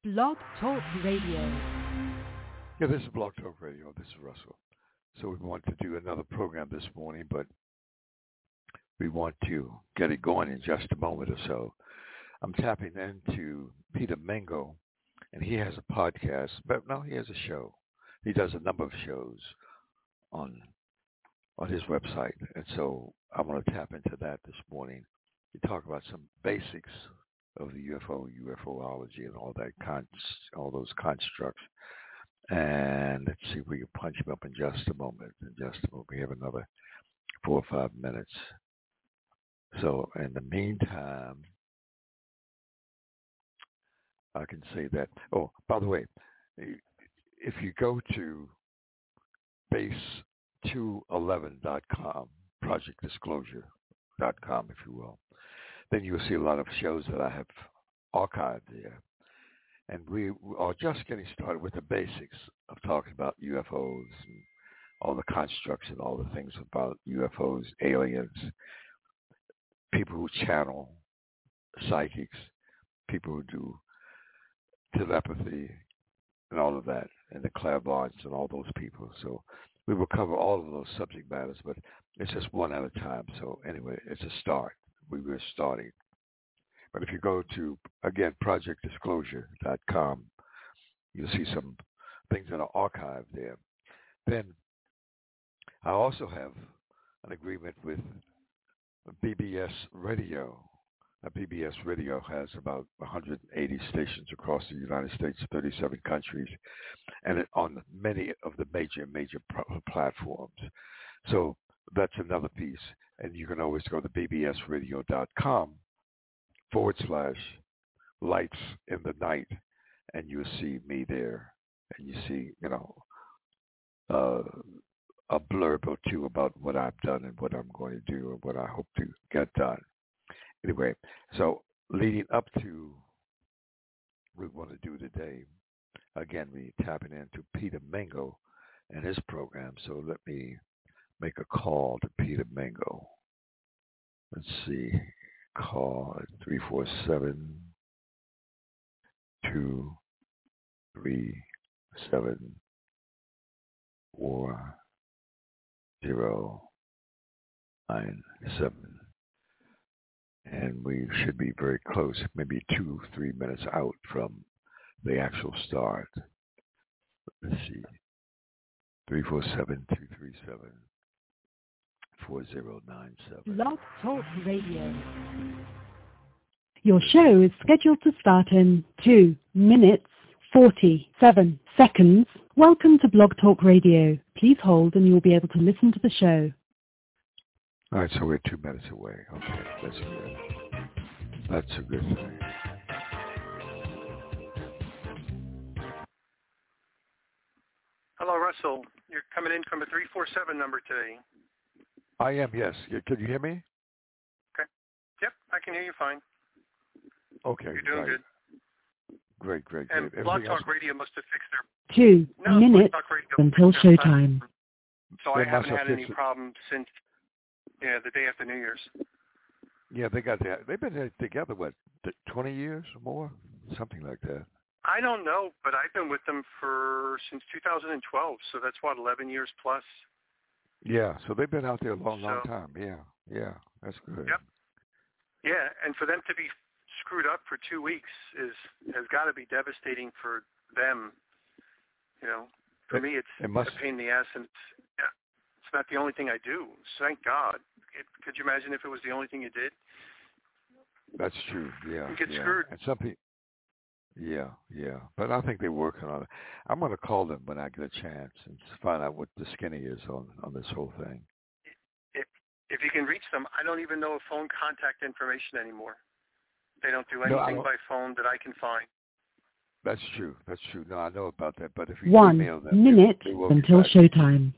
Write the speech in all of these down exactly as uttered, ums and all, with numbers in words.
Blog Talk Radio. Yeah, this is Blog Talk Radio. This is Russell. So we want to do another program this morning, but we want to get it going in just a moment or so. I'm tapping into Peter Mengo, and he has a podcast, but no, he has a show. He does a number of shows on on his website, and so I want to tap into that this morning. We talk about some basics of the U F O, UFOlogy, and all that, con- all those constructs. And let's see if we can punch him up in just a moment. In just a moment, we have another four or five minutes. So in the meantime, I can say that. Oh, by the way, if you go to base two eleven dot com, project disclosure dot com, if you will, then you'll see a lot of shows that I have archived there. And we are just getting started with the basics of talking about U F Os and all the constructs and all the things about U F Os, aliens, people who channel, psychics, people who do telepathy and all of that, and the clairvoyants and all those people. So we will cover all of those subject matters, but it's just one at a time. So anyway, it's a start. We were starting. But if you go to, again, project disclosure dot com, you'll see some things that are archived there. Then I also have an agreement with B B S Radio. Now, B B S Radio has about one hundred eighty stations across the United States, thirty-seven countries, and it, on many of the major, major pro- platforms. So that's another piece. And you can always go to B B S radio dot com forward slash lights in the night, and you'll see me there. And you see, you know, uh, a blurb or two about what I've done and what I'm going to do and what I hope to get done. Anyway, so leading up to what we want to do today, again, we're tapping into Peter Mengo and his program. So let me make a call to Peter Mengo. Let's see. Call at three four seven, two three seven, four zero nine seven. And we should be very close, maybe two, three minutes out from the actual start. Let's see. three four seven, two three seven, four zero nine seven. Blog Talk Radio. Your show is scheduled to start in two minutes, forty-seven seconds. Welcome to Blog Talk Radio. Please hold and you'll be able to listen to the show. All right, so we're two minutes away. Okay, that's good. That's a good thing. Hello, Russell. You're coming in from a three four seven number today. I am, yes. Can you hear me? Okay. Yep, I can hear you fine. Okay. You're doing right. good. Great, great, and great. Blog Everything Talk else? Radio must have fixed their... Two no, minutes Blog Talk Radio until fixed their showtime. platform. So They I must haven't have had any fixed it. problems since yeah, the day after New Year's. Yeah, they got that. They've been together, what, twenty years or more? Something like that. I don't know, but I've been with them for since two thousand twelve, so that's what, eleven years plus. Yeah, so they've been out there a long, So, long time. Yeah, yeah, that's good. Yep. Yeah, and for them to be screwed up for two weeks is has got to be devastating for them. You know, for It- me, it's it must- a pain in the ass, and it's, yeah, it's not the only thing I do. So thank God. It, could you imagine if it was the only thing you did? That's true. Yeah, You get yeah. screwed. And some people. Yeah, yeah. But I think they're working on it. I'm going to call them when I get a chance and find out what the skinny is on, on this whole thing. If if you can reach them, I don't even know phone contact information anymore. They don't do No, I anything don't- by phone that I can find. That's true. That's true. No, I know about that. But if you One email them, minute they will get until back. showtime.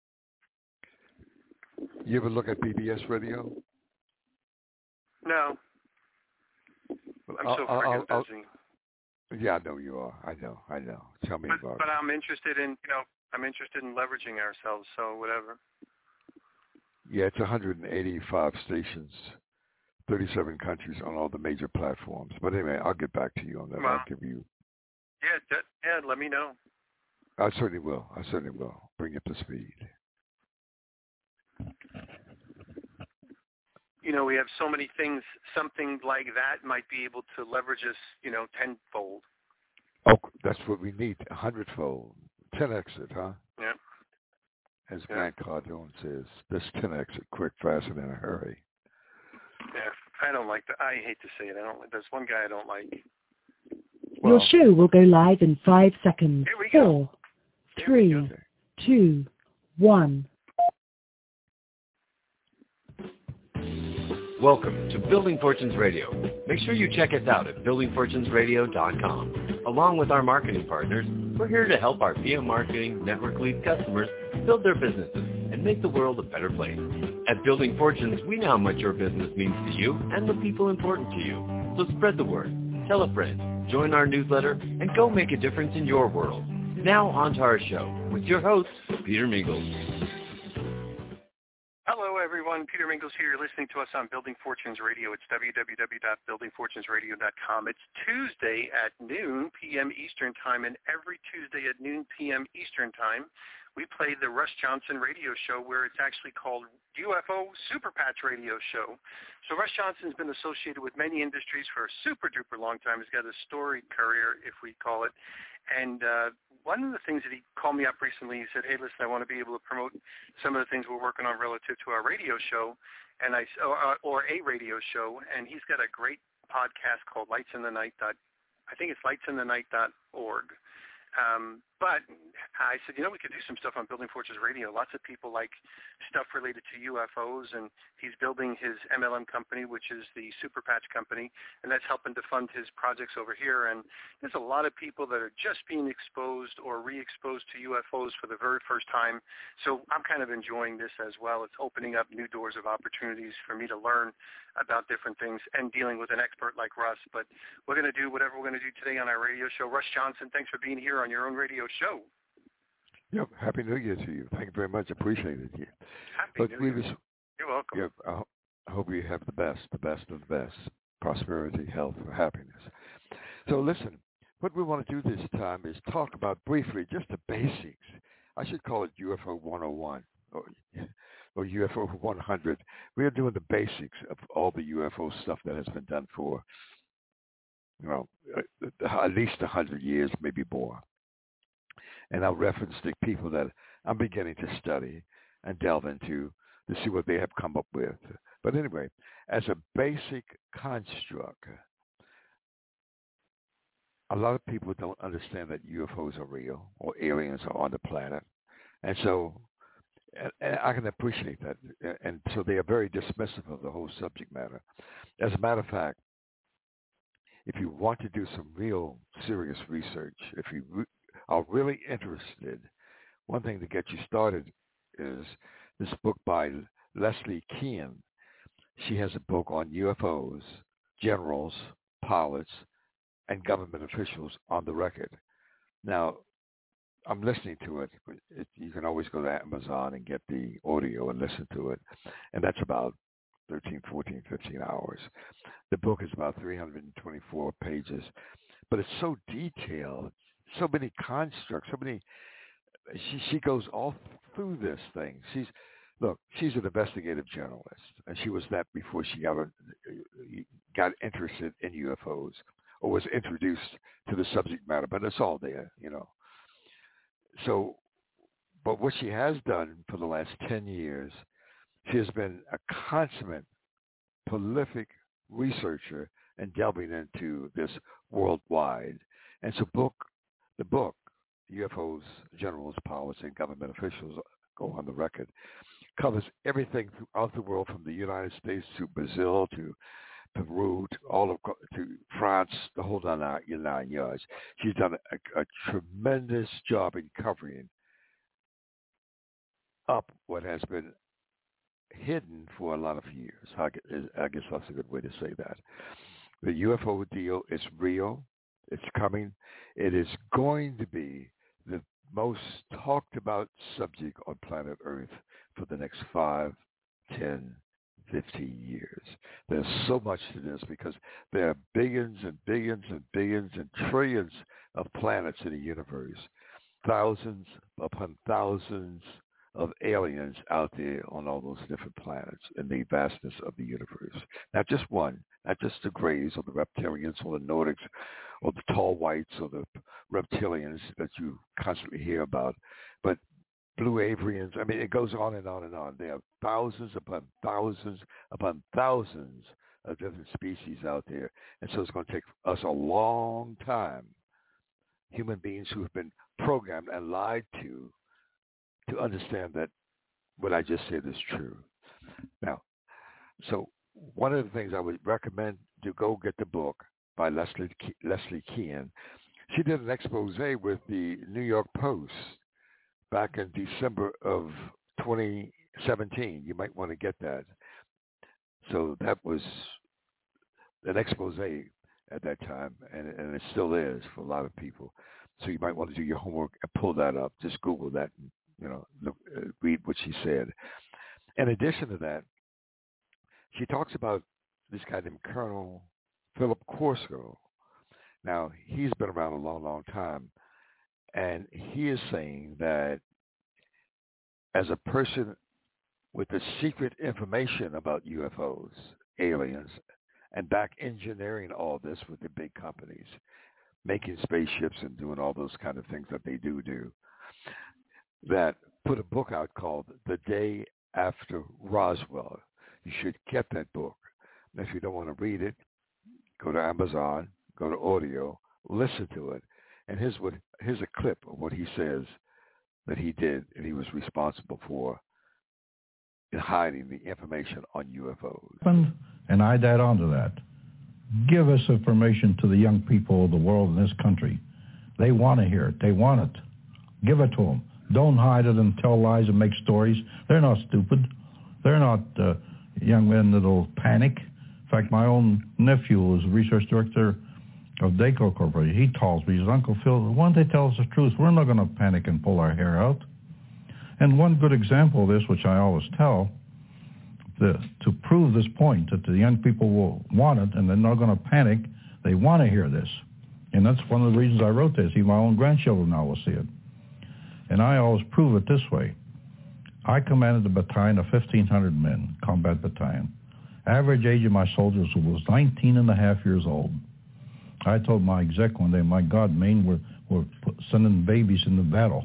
You ever look at B B S Radio? No, Well, I'm I'll- so I'll- friggin' I'll- busy. Yeah, I know you are. I know. I know. Tell me But, about but it. I'm interested in, you know, I'm interested in leveraging ourselves, so whatever. Yeah, it's one hundred eighty-five stations, thirty-seven countries on all the major platforms. But anyway, I'll get back to you on that. Wow. I'll give you Yeah, that, yeah. Let me know. I certainly will. I certainly will. Bring you up to speed. You know, we have so many things. Something like that might be able to leverage us, you know, tenfold. Oh, that's what we need. A hundredfold. Ten exit, huh? Yeah. As Yeah. Grant Cardone says, this ten exit, quick, fast, and in a hurry. Yeah, I don't like that. I hate to say it. I don't. There's one guy I don't like. Your Well, show will go live in five seconds. Here we go. Four, three, okay. two, one. Welcome to Building Fortunes Radio. Make sure you check us out at building fortunes radio dot com. Along with our marketing partners, we're here to help our P M Marketing Network Lead customers build their businesses and make the world a better place. At Building Fortunes, we know how much your business means to you and the people important to you. So spread the word, tell a friend, join our newsletter, and go make a difference in your world. Now on to our show with your host, Peter Mingles. Hello, everyone. Peter Mingles here. You're listening to us on Building Fortunes Radio. It's w w w dot building fortunes radio dot com. It's Tuesday at noon p m. Eastern Time, and every Tuesday at noon p m. Eastern Time, we play the Russ Johnson radio show, where it's actually called U F O Super Patch Radio Show. So Russ Johnson's been associated with many industries for a super-duper long time. He's got a storied career, if we call it. And uh, one of the things that he called me up recently, he said, hey, listen, I want to be able to promote some of the things we're working on relative to our radio show, and I or, or a radio show. And he's got a great podcast called Lights in the Night. I think it's lights in the night dot org. Um, but I said, you know, we could do some stuff on Building Fortunes Radio. Lots of people like stuff related to U F Os, and he's building his M L M company, which is the Super Patch Company, and that's helping to fund his projects over here. And there's a lot of people that are just being exposed or re-exposed to U F Os for the very first time. So I'm kind of enjoying this as well. It's opening up new doors of opportunities for me to learn about different things and dealing with an expert like Russ. But we're going to do whatever we're going to do today on our radio show. Russ Johnson, thanks for being here on your own radio show. Yep. Happy New Year to you. Thank you very much. Appreciate it. Yeah. Happy But New Year. Was, You're welcome. Yep. I, ho- I hope you have the best, the best of the best. Prosperity, health, happiness. So listen, what we want to do this time is talk about briefly just the basics. I should call it U F O one oh one or, or U F O one hundred. We are doing the basics of all the U F O stuff that has been done for, you know, at least one hundred years, maybe more. And I'll reference the people that I'm beginning to study and delve into to see what they have come up with. But anyway, as a basic construct, a lot of people don't understand that U F Os are real or aliens are on the planet. And so and, and I can appreciate that. And so they are very dismissive of the whole subject matter. As a matter of fact, if you want to do some real serious research, if you re- are really interested, one thing to get you started is this book by Leslie Kean. She has a book on U F Os, generals, pilots, and government officials on the record. Now, I'm listening to it. it. You can always go to Amazon and get the audio and listen to it. And that's about thirteen, fourteen, fifteen hours. The book is about three hundred twenty-four pages. But it's so detailed, so many constructs, so many. She, she goes all through this thing. She's Look, she's an investigative journalist, and she was that before she got, got interested in U F Os or was introduced to the subject matter, but it's all there, you know. So, but what she has done for the last ten years, she has been a consummate, prolific researcher and delving into this worldwide. And so book, the book, U F Os, generals, pilots, and government officials go on the record, covers everything throughout the world from the United States to Brazil to Peru to all of to France, the whole nine, nine yards. She's done a, a tremendous job in covering up what has been hidden for a lot of years. I guess that's a good way to say that. The U F O deal is real. It's coming. It is going to be the most talked about subject on planet Earth for the next five, ten, fifteen years. There's so much to this because there are billions and billions and billions and trillions of planets in the universe, thousands upon thousands of aliens out there on all those different planets in the vastness of the universe. Not just one, not just the Greys or the reptilians or the Nordics or the tall whites or the reptilians that you constantly hear about, but blue Avrians. I mean, it goes on and on and on. There are thousands upon thousands upon thousands of different species out there. And so it's going to take us a long time, human beings who have been programmed and lied to, to understand that what I just said is true. Now, so one of the things I would recommend to go get the book by Leslie Leslie Kean. She did an expose with the New York Post back in December of twenty seventeen. You might want to get that. So that was an expose at that time, and, and it still is for a lot of people. So you might want to do your homework and pull that up. Just Google that and, you know, look, uh, read what she said. In addition to that, she talks about this guy named Colonel Philip Corso. Now, he's been around a long, long time, and he is saying that as a person with the secret information about U F Os, aliens, and back engineering all this with the big companies, making spaceships and doing all those kind of things that they do do, that put a book out called The Day After Roswell. You should get that book. And if you don't want to read it, go to Amazon, go to audio, listen to it. And here's what here's a clip of what he says that he did and he was responsible for in hiding the information on U F Os. And I'd add on to that. Give us information to the young people of the world in this country. They want to hear it. They want it. Give it to them. Don't hide it and tell lies and make stories. They're not stupid. They're not uh, young men that'll panic. In fact, my own nephew was research director of Daco Corporation. He tells me, he says, Uncle Phil, why don't they tell us the truth? We're not going to panic and pull our hair out. And one good example of this, which I always tell, the, to prove this point, that the young people will want it and they're not going to panic, they want to hear this. And that's one of the reasons I wrote this. Even my own grandchildren now will see it. And I always prove it this way. I commanded a battalion of fifteen hundred men, combat battalion. Average age of my soldiers was nineteen and a half years old. I told my exec one day, my God, Maine, we're, we're sending babies into battle.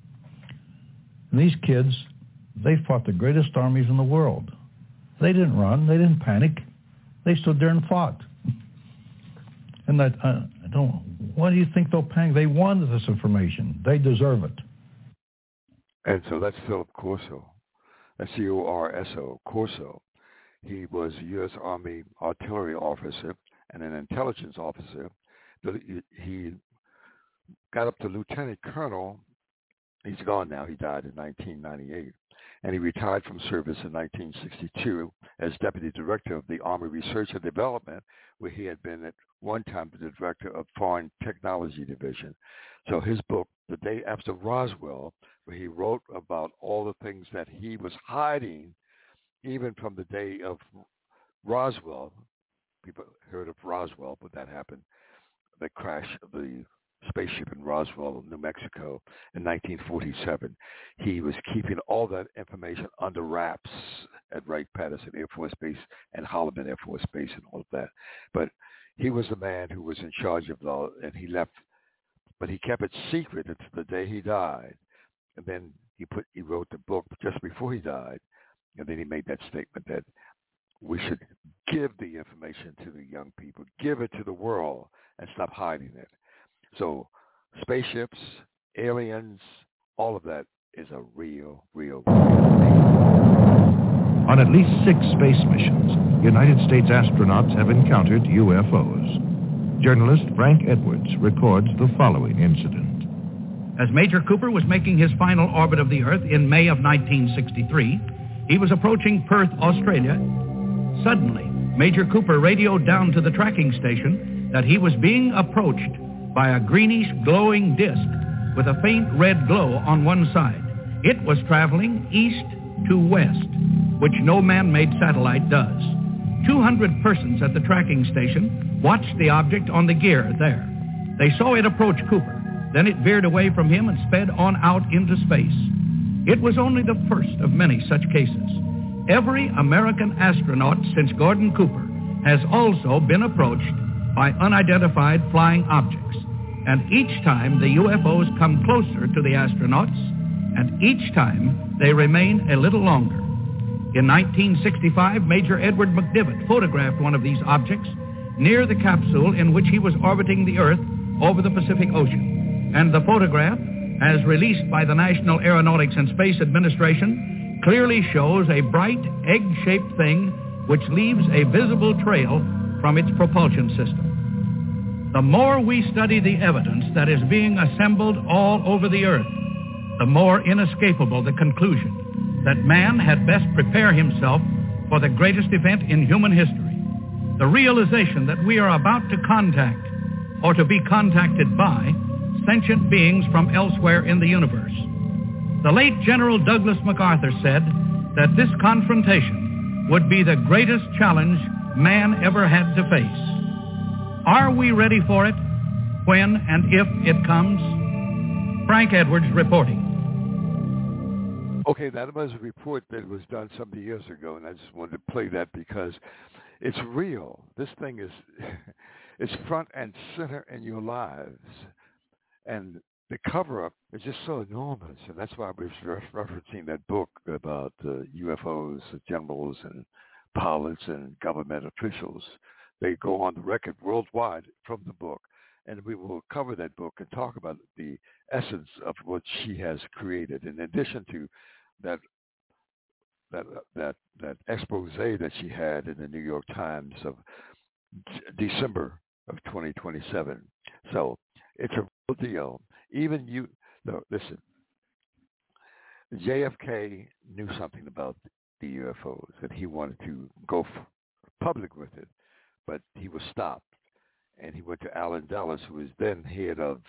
And these kids, they fought the greatest armies in the world. They didn't run. They didn't panic. They stood there and fought. And I, I don't, why do you think they'll panic? They wanted this information. They deserve it. And so that's Philip Corso. That's C O R S O, Corso. He was a U S Army artillery officer and an intelligence officer. He got up to lieutenant colonel. He's gone now. He died in nineteen ninety-eight. And he retired from service in nineteen sixty-two as deputy director of the Army Research and Development, where he had been at one time the director of Foreign Technology Division. So his book, The Day After Roswell, where he wrote about all the things that he was hiding even from the day of Roswell. People heard of Roswell, but that happened, the crash of the spaceship in Roswell, New Mexico in nineteen forty-seven. He was keeping all that information under wraps at Wright-Patterson Air Force Base and Holloman Air Force Base and all of that. But he was the man who was in charge of it all, and he left, but he kept it secret until the day he died. And then he put he wrote the book just before he died, and then he made that statement that we should give the information to the young people, give it to the world, and stop hiding it. So spaceships, aliens, all of that is a real, real thing. On at least six space missions, United States astronauts have encountered U F Os. Journalist Frank Edwards records the following incident. As Major Cooper was making his final orbit of the Earth in May of nineteen sixty-three, he was approaching Perth, Australia. Suddenly, Major Cooper radioed down to the tracking station that he was being approached by a greenish glowing disk with a faint red glow on one side. It was traveling east to west, which no man-made satellite does. two hundred persons at the tracking station watched the object on the gear there. They saw it approach Cooper. Then it veered away from him and sped on out into space. It was only the first of many such cases. Every American astronaut since Gordon Cooper has also been approached by unidentified flying objects. And each time the U F Os come closer to the astronauts, and each time they remain a little longer. In nineteen sixty-five, Major Edward McDivitt photographed one of these objects near the capsule in which he was orbiting the Earth over the Pacific Ocean. And the photograph, as released by the National Aeronautics and Space Administration, clearly shows a bright egg-shaped thing which leaves a visible trail from its propulsion system. The more we study the evidence that is being assembled all over the Earth, the more inescapable the conclusion that man had best prepare himself for the greatest event in human history, the realization that we are about to contact or to be contacted by sentient beings from elsewhere in the universe. The late General Douglas MacArthur said that this confrontation would be the greatest challenge man ever had to face. Are we ready for it when and if it comes? Frank Edwards reporting. Okay, that was a report that was done some years ago, and I just wanted to play that because it's real. This thing is it's front and center in your lives. And the cover-up is just so enormous, and that's why I was re- referencing that book about uh, U F Os, generals, and pilots, and government officials. They go on the record worldwide from the book, and we will cover that book and talk about the essence of what she has created. In addition to that, that that that expose that she had in the New York Times of d- December of twenty twenty-seven. So it's a real deal. Even you, no, listen. J F K knew something about the U F Os, and he wanted to go f- public with it, but he was stopped. And he went to Alan Dulles, who was then head of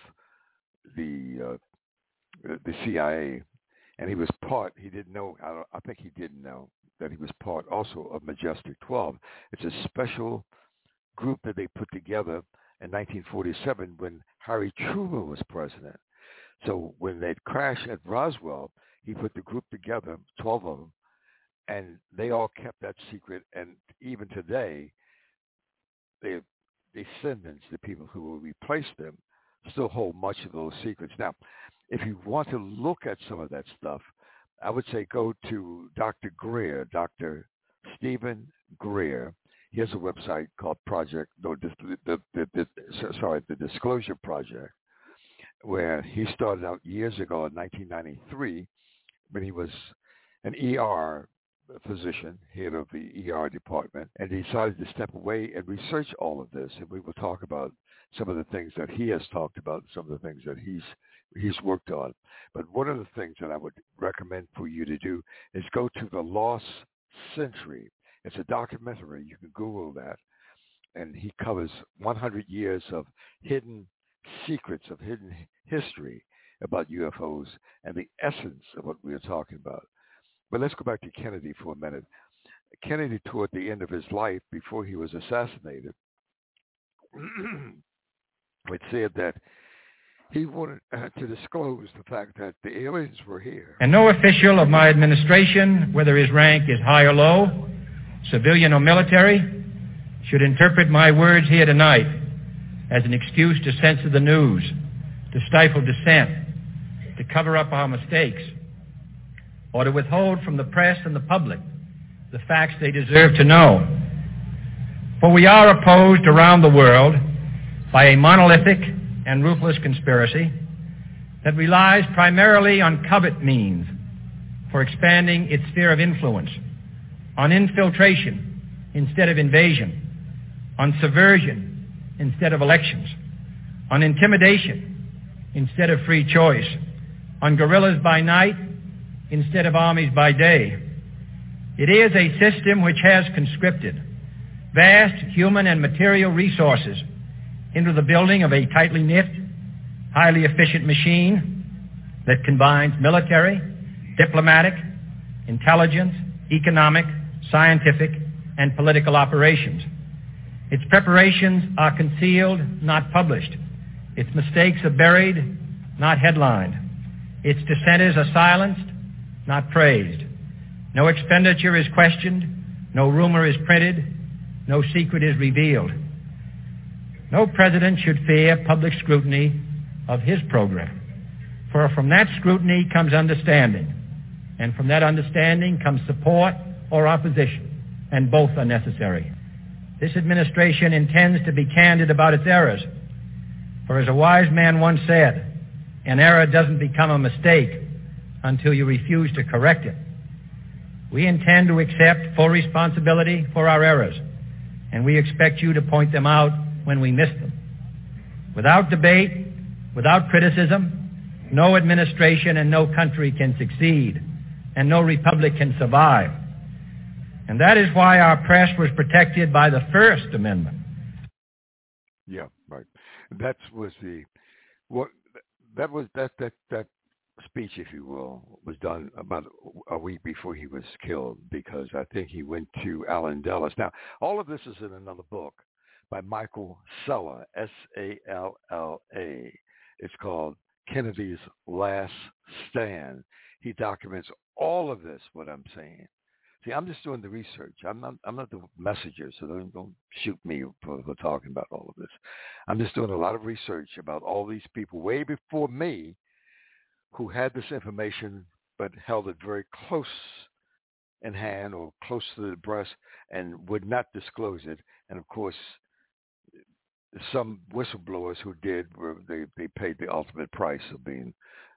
the uh, the C I A, and he was part. He didn't know. I, don't, I think he didn't know that he was part also of Majestic twelve. It's a special group that they put together in nineteen forty-seven when Harry Truman was president. So when they crashed at Roswell, he put the group together, twelve of them, and they all kept that secret. And even today, their descendants, the people who will replace them, still hold much of those secrets. Now, if you want to look at some of that stuff, I would say go to Doctor Greer, Doctor Stephen Greer. He has a website called Project, no, the, the, the, the, sorry, the Disclosure Project, where he started out years ago in nineteen ninety-three when he was an E R physician, head of the E R department, and he decided to step away and research all of this. And we will talk about some of the things that he has talked about, some of the things that he's he's worked on. But one of the things that I would recommend for you to do is go to The Lost Century. It's a documentary. You can Google that. And he covers one hundred years of hidden secrets, of hidden history about U F Os and the essence of what we are talking about. But let's go back to Kennedy for a minute. Kennedy, toward the end of his life, before he was assassinated, it said that he wanted uh, to disclose the fact that the aliens were here. And no official of my administration, whether his rank is high or low, civilian or military, should interpret my words here tonight as an excuse to censor the news, to stifle dissent, to cover up our mistakes, or to withhold from the press and the public the facts they deserve to know. For we are opposed around the world by a monolithic and ruthless conspiracy that relies primarily on covert means for expanding its sphere of influence, on infiltration instead of invasion, on subversion instead of elections, on intimidation instead of free choice, on guerrillas by night instead of armies by day. It is a system which has conscripted vast human and material resources into the building of a tightly knit, highly efficient machine that combines military, diplomatic, intelligence, economic, scientific, and political operations. Its preparations are concealed, not published, Its mistakes are buried, not headlined. Its dissenters are silenced, not praised. No expenditure is questioned, no rumor is printed, no secret is revealed. No president should fear public scrutiny of his program, for from that scrutiny comes understanding, and from that understanding comes support or opposition, and both are necessary. This administration intends to be candid about its errors, for as a wise man once said, an error doesn't become a mistake until you refuse to correct it. We intend to accept full responsibility for our errors, and we expect you to point them out when we miss them. Without debate, without criticism, no administration and no country can succeed, and no republic can survive. And that is why our press was protected by the First Amendment. Yeah, right. That was the what that was that that that speech, if you will, was done about a week before he was killed, because I think he went to Allen Dulles. Now, all of this is in another book by Michael Salla, S A L L A. It's called Kennedy's Last Stand. He documents all of this, what I'm saying. See, I'm just doing the research. I'm not I'm not the messenger, so don't, don't shoot me for, for talking about all of this. I'm just doing a lot of research about all these people way before me who had this information but held it very close in hand or close to the breast and would not disclose it. And, of course, some whistleblowers who did, were they, they paid the ultimate price of being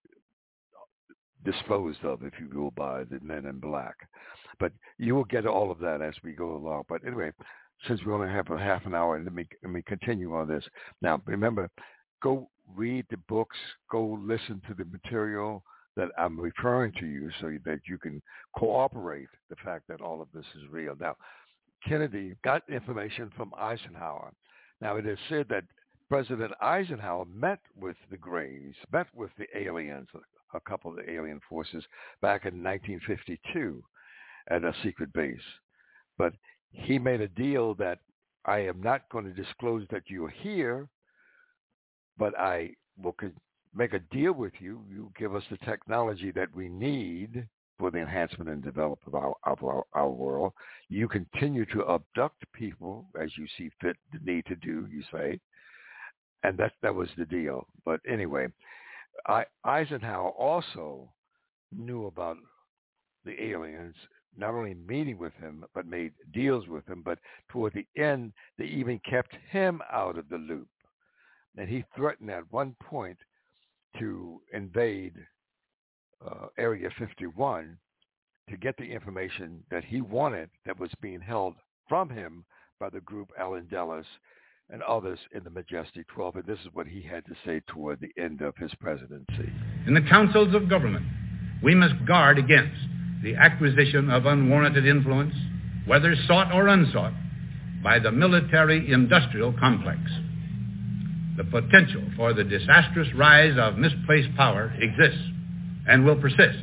disposed of, if you will, by the men in black. But you will get all of that as we go along. But anyway, since we only have a half an hour, let me let me continue on this. Now, remember, go read the books, go listen to the material that I'm referring to you so that you can cooperate the fact that all of this is real. Now, Kennedy got information from Eisenhower. Now, it is said that President Eisenhower met with the Greys, met with the aliens, a couple of the alien forces, back in nineteen fifty-two at a secret base. But he made a deal that I am not going to disclose that you're here, but I will make a deal with you. You give us the technology that we need for the enhancement and development of our, of our, our world. You continue to abduct people as you see fit, the need to do, you say. And that that was the deal. But anyway, I, Eisenhower also knew about the aliens, not only meeting with him, but made deals with him. But toward the end, they even kept him out of the loop. And he threatened at one point to invade uh, Area fifty-one to get the information that he wanted that was being held from him by the group Allen Dulles and others in the Majestic twelve. And this is what he had to say toward the end of his presidency. In the councils of government, we must guard against the acquisition of unwarranted influence, whether sought or unsought, by the military-industrial complex. The potential for the disastrous rise of misplaced power exists and will persist.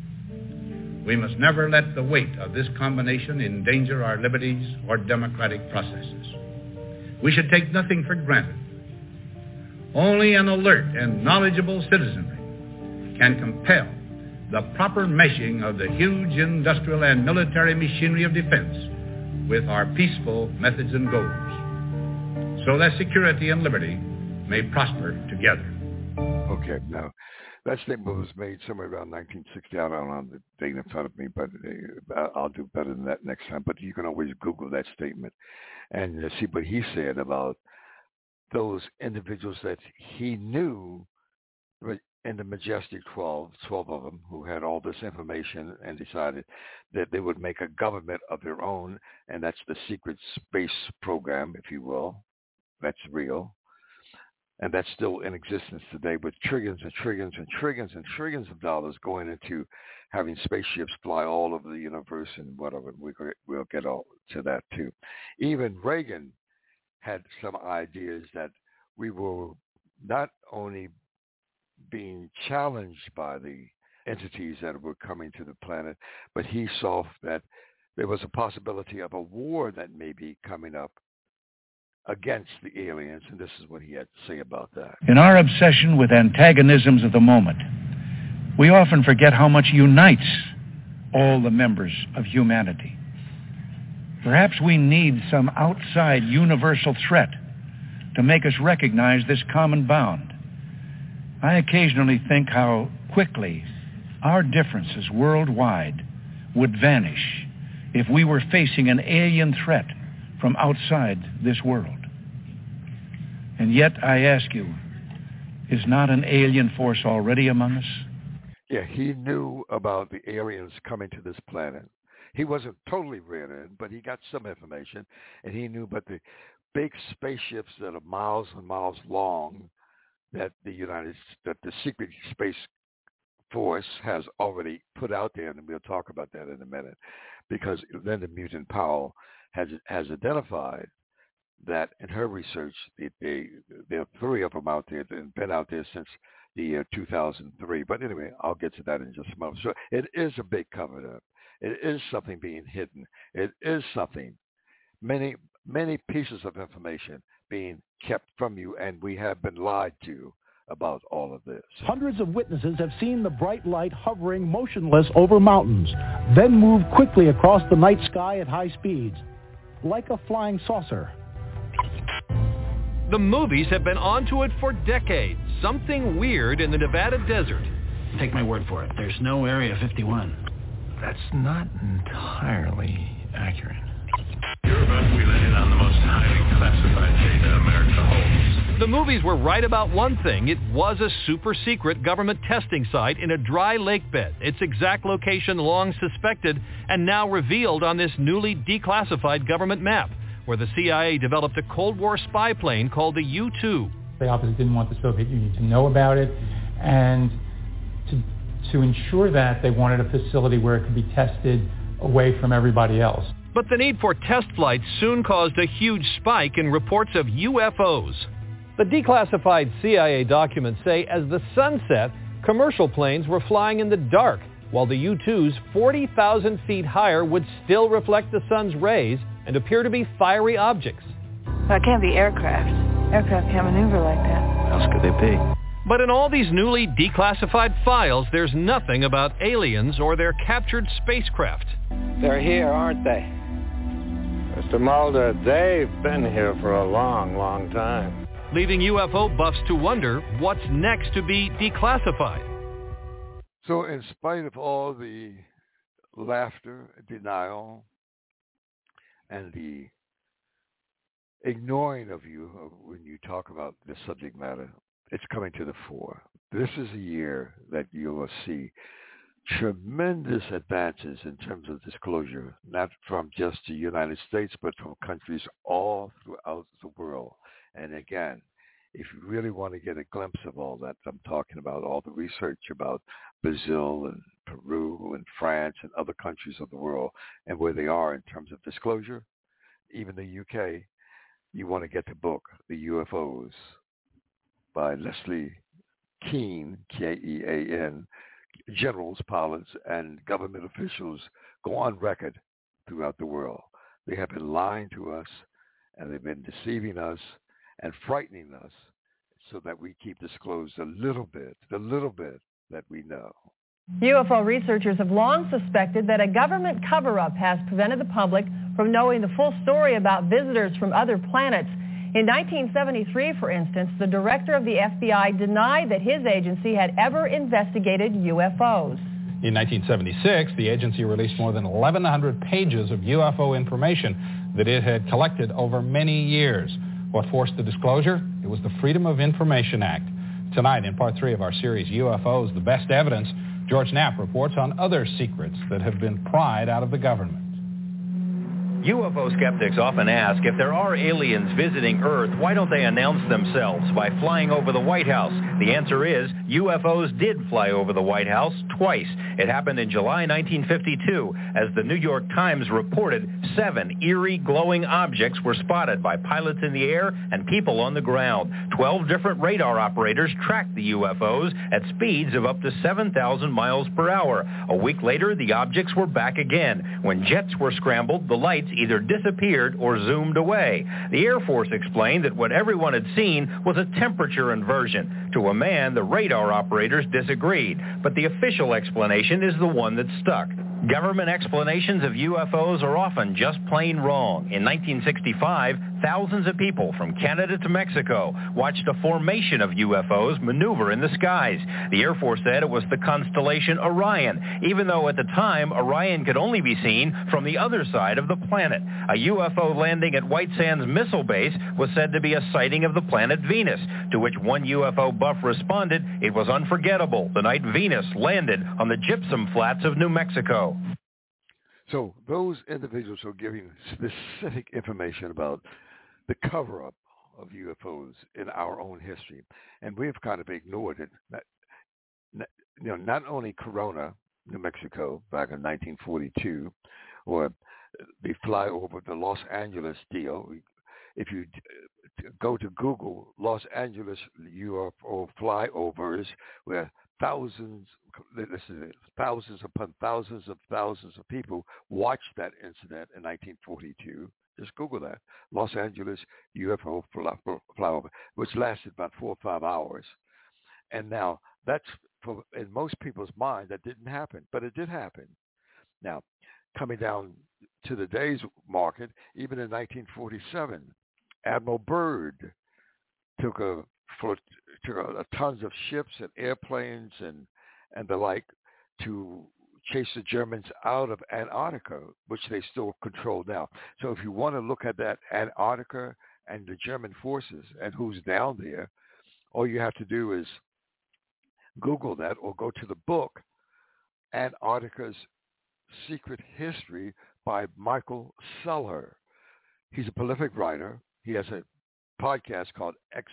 We must never let the weight of this combination endanger our liberties or democratic processes. We should take nothing for granted. Only an alert and knowledgeable citizenry can compel the proper meshing of the huge industrial and military machinery of defense with our peaceful methods and goals, so that security and liberty may prosper together. Okay, now that statement was made somewhere around nineteen sixty. I don't have the date in front of me, but uh, I'll do better than that next time. But you can always Google that statement and uh, see what he said about those individuals that he knew in the Majestic twelve, twelve of them, who had all this information and decided that they would make a government of their own, and that's the secret space program, if you will. That's real. And that's still in existence today with trillions and trillions and trillions and trillions of dollars going into having spaceships fly all over the universe and whatever. We, we'll get all to that too. Even Reagan had some ideas that we were not only being challenged by the entities that were coming to the planet, but he saw that there was a possibility of a war that may be coming up against the aliens, and this is what he had to say about that. In our obsession with antagonisms of the moment, we often forget how much unites all the members of humanity. Perhaps we need some outside universal threat to make us recognize this common bound. I occasionally think how quickly our differences worldwide would vanish if we were facing an alien threat from outside this world. And yet, I ask you, is not an alien force already among us? Yeah, he knew about the aliens coming to this planet. He wasn't totally read in, but he got some information, and he knew about the big spaceships that are miles and miles long that the United, that the secret space force has already put out there, and we'll talk about that in a minute, because Linda Moulton Powell has has identified that in her research, they, they, there are three of them out there that have been out there since the year two thousand three. But anyway, I'll get to that in just a moment. So it is a big cover-up. It is something being hidden. It is something, many, many pieces of information being kept from you, and we have been lied to about all of this. Hundreds of witnesses have seen the bright light hovering motionless over mountains, then move quickly across the night sky at high speeds, like a flying saucer. The movies have been onto it for decades. Something weird in the Nevada desert. Take my word for it. There's no Area fifty-one. That's not entirely accurate. You're about to be letting on the most highly classified data America holds. The movies were right about one thing. It was a super secret government testing site in a dry lake bed. Its exact location long suspected and now revealed on this newly declassified government map, where the C I A developed a Cold War spy plane called the U two. They obviously didn't want the Soviet Union to know about it, and to, to ensure that, they wanted a facility where it could be tested away from everybody else. But the need for test flights soon caused a huge spike in reports of U F Os. The declassified C I A documents say as the sun set, commercial planes were flying in the dark, while the U two's forty thousand feet higher would still reflect the sun's rays and appear to be fiery objects. That can't be aircraft. Aircraft can't maneuver like that. How else could they be? But in all these newly declassified files, there's nothing about aliens or their captured spacecraft. They're here, aren't they? Mister Mulder, they've been here for a long, long time. Leaving U F O buffs to wonder what's next to be declassified. So in spite of all the laughter, denial, and the ignoring of you when you talk about this subject matter, it's coming to the fore. This is a year that you will see tremendous advances in terms of disclosure, not from just the United States, but from countries all throughout the world. And again, if you really want to get a glimpse of all that I'm talking about, all the research about Brazil and Peru and France and other countries of the world and where they are in terms of disclosure, even the U K, you want to get the book, The U F Os, by Leslie Kean, K E A N. Generals, pilots, and government officials go on record throughout the world. They have been lying to us, and they've been deceiving us and frightening us so that we keep disclosed a little bit, the little bit that we know. U F O researchers have long suspected that a government cover-up has prevented the public from knowing the full story about visitors from other planets. In nineteen seventy-three, for instance, the director of the F B I denied that his agency had ever investigated U F Os. In nineteen seventy-six, the agency released more than eleven hundred pages of U F O information that it had collected over many years. What forced the disclosure? It was the Freedom of Information Act. Tonight, in part three of our series, U F Os, The Best Evidence, George Knapp reports on other secrets that have been pried out of the government. U F O skeptics often ask, if there are aliens visiting Earth, why don't they announce themselves by flying over the White House, The answer is U F Os did fly over the White House twice. It happened in July nineteen fifty-two, as the New York Times reported seven eerie glowing objects were spotted by pilots in the air and people on the ground. Twelve different radar operators tracked the U F Os at speeds of up to seven thousand miles per hour. A week later, the objects were back again. When jets were scrambled, the lights either disappeared or zoomed away. The Air Force explained that what everyone had seen was a temperature inversion. To a man, the radar operators disagreed, but the official explanation is the one that stuck. Government explanations of U F Os are often just plain wrong. In nineteen sixty-five, thousands of people from Canada to Mexico watched a formation of U F Os maneuver in the skies. The Air Force said it was the constellation Orion, even though at the time Orion could only be seen from the other side of the planet. A U F O landing at White Sands Missile Base was said to be a sighting of the planet Venus, to which one U F O buff responded, "It was unforgettable the night Venus landed on the gypsum flats of New Mexico." So those individuals are giving specific information about the cover-up of U F Os in our own history, and we've kind of ignored it. Not, not, you know, not only Corona, New Mexico, back in nineteen forty-two, or the flyover, the Los Angeles deal. If you go to Google, Los Angeles U F O flyovers, where thousands, listen, thousands upon thousands of thousands of people watched that incident in nineteen forty-two. Just Google that. Los Angeles U F O flyover, which lasted about four or five hours. And now that's, for, in most people's mind, that didn't happen, but it did happen. Now, coming down to the day's market, even in nineteen forty-seven, Admiral Byrd took a took a, a tons of ships and airplanes and and the like to chase the Germans out of Antarctica, which they still control now. So if you want to look at that Antarctica and the German forces and who's down there, all you have to do is Google that or go to the book Antarctica's Secret History by Michael Seller. He's a prolific writer. He has a podcast called X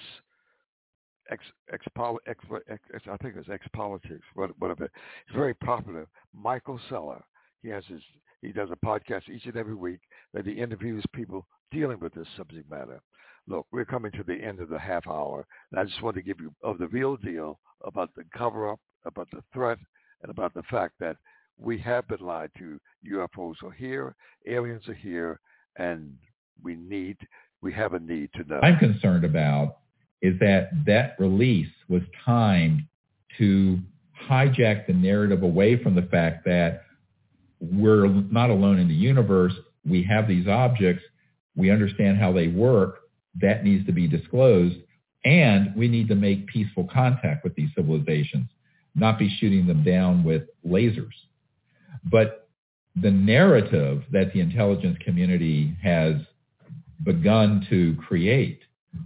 X, X, X, X, X, I think it's X Politics, whatever. It's very popular. Michael Seller. He has his. He does a podcast each and every week that he interviews people dealing with this subject matter. Look, we're coming to the end of the half hour, and I just want to give you of the real deal about the cover-up, about the threat, and about the fact that we have been lied to. U F Os are here, aliens are here, and we need, we have a need to know. I'm concerned about is that that release was timed to hijack the narrative away from the fact that we're not alone in the universe. We have these objects. We understand how they work. That needs to be disclosed. And we need to make peaceful contact with these civilizations, not be shooting them down with lasers. But the narrative that the intelligence community has begun to create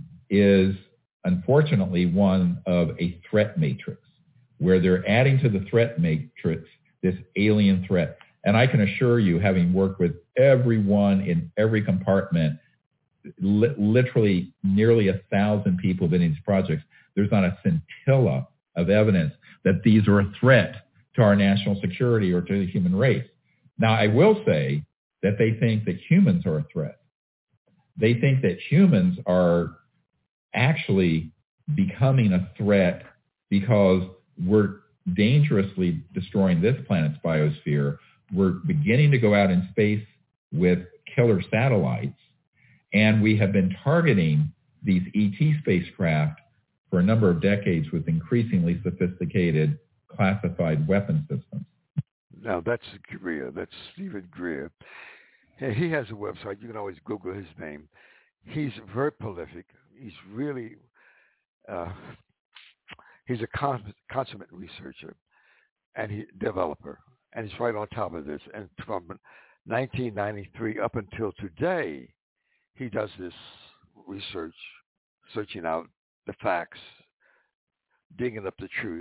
is unfortunately one of a threat matrix, where they're adding to the threat matrix this alien threat. And I can assure you, having worked with everyone in every compartment, li- literally nearly a thousand people in these projects, there's not a scintilla of evidence that these are a threat to our national security or to the human race. Now, I will say that they think that humans are a threat. They think that humans are actually becoming a threat because we're dangerously destroying this planet's biosphere. We're beginning to go out in space with killer satellites, and we have been targeting these E T spacecraft for a number of decades with increasingly sophisticated classified weapon systems. Now, that's Greer. That's Stephen Greer. He has a website. You can always Google his name. He's very prolific. He's really, uh, he's a con- consummate researcher and he developer, and he's right on top of this. And from nineteen ninety-three up until today, he does this research, searching out the facts, digging up the truth,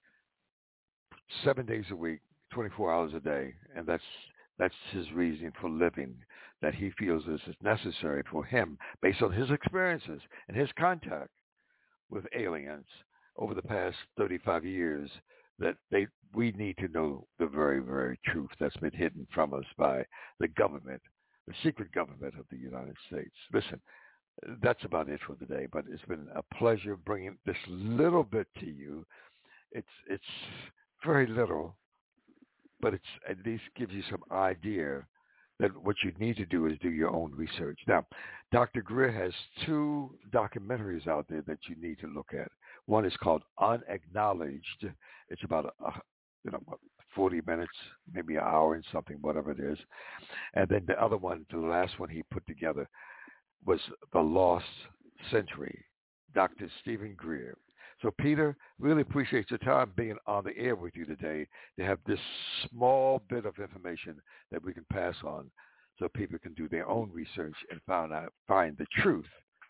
seven days a week, twenty-four hours a day, and that's that's his reason for living, that he feels this is necessary for him based on his experiences and his contact with aliens over the past thirty-five years that they we need to know the very, very truth that's been hidden from us by the government, the secret government of the United States. Listen, that's about it for today, but it's been a pleasure bringing this little bit to you. It's it's very little, but it's at least gives you some idea that what you need to do is do your own research. Now, Doctor Greer has two documentaries out there that you need to look at. One is called Unacknowledged. It's about a, you know, forty minutes, maybe an hour and something, whatever it is. And then the other one, the last one he put together, was The Lost Century, Doctor Stephen Greer. So, Peter, really appreciate your time being on the air with you today to have this small bit of information that we can pass on so people can do their own research and find out, find the truth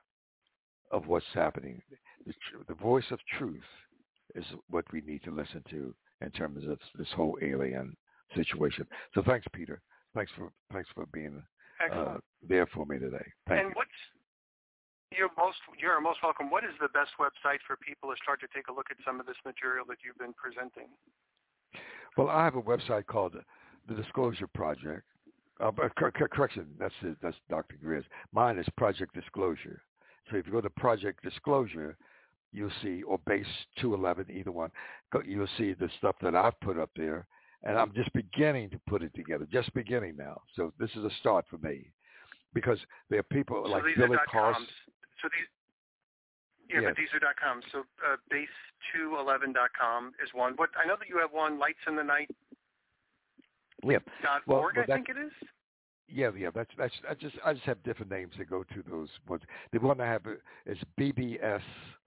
of what's happening. The, tr- the voice of truth is what we need to listen to in terms of this whole alien situation. So thanks, Peter. Thanks for thanks for being uh, there for me today. Thank and you. what's you're most you're most welcome. What is the best website for people to start to take a look at some of this material that you've been presenting? Well, I have a website called the Disclosure Project. Uh, cor- cor- correction, that's it, that's Doctor Greer's. Mine is Project Disclosure. So if you go to Project Disclosure, you'll see, or Base two eleven, either one, you'll see the stuff that I've put up there. And I'm just beginning to put it together, just beginning now. So this is a start for me. Because there are people so like these Billy are Carson. So these, yeah, yes. but these are dot com. So uh, base two eleven dot com is one. What I know that you have one, lights in the night Yeah. dot Well, org, well, I think it is. Yeah, yeah. That's that's. I just I just have different names that go to those ones. The one I have is b b s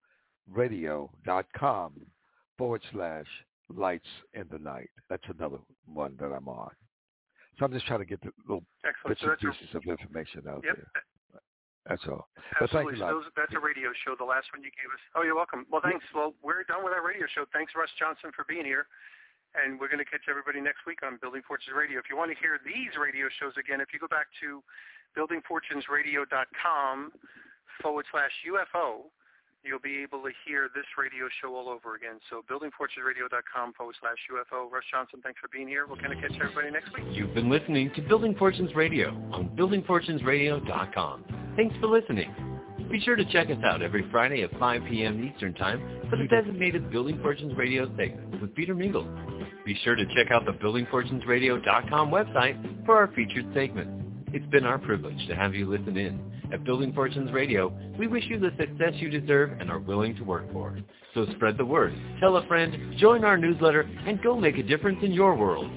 radio dot com forward slash lights in the night. That's another one that I'm on. So I'm just trying to get the little Excellent. bits So and that's pieces of information out Yep. there. That's all. But thank Absolutely. you, So those, that's a radio show, the last one you gave us. Oh, you're welcome. Well, thanks. Well, we're done with our radio show. Thanks, Russ Johnson, for being here. And we're going to catch everybody next week on Building Fortunes Radio. If you want to hear these radio shows again, if you go back to building fortunes radio dot com forward slash U F O, you'll be able to hear this radio show all over again. So building fortunes radio dot com forward slash U F O. Russ Johnson, thanks for being here. We're going to catch everybody next week. You've been listening to Building Fortunes Radio on building fortunes radio dot com. Thanks for listening. Be sure to check us out every Friday at five p.m. Eastern Time for the designated Building Fortunes Radio segment with Peter Mingle. Be sure to check out the building fortunes radio dot com website for our featured segments. It's been our privilege to have you listen in. At Building Fortunes Radio, we wish you the success you deserve and are willing to work for. So spread the word, tell a friend, join our newsletter, and go make a difference in your world.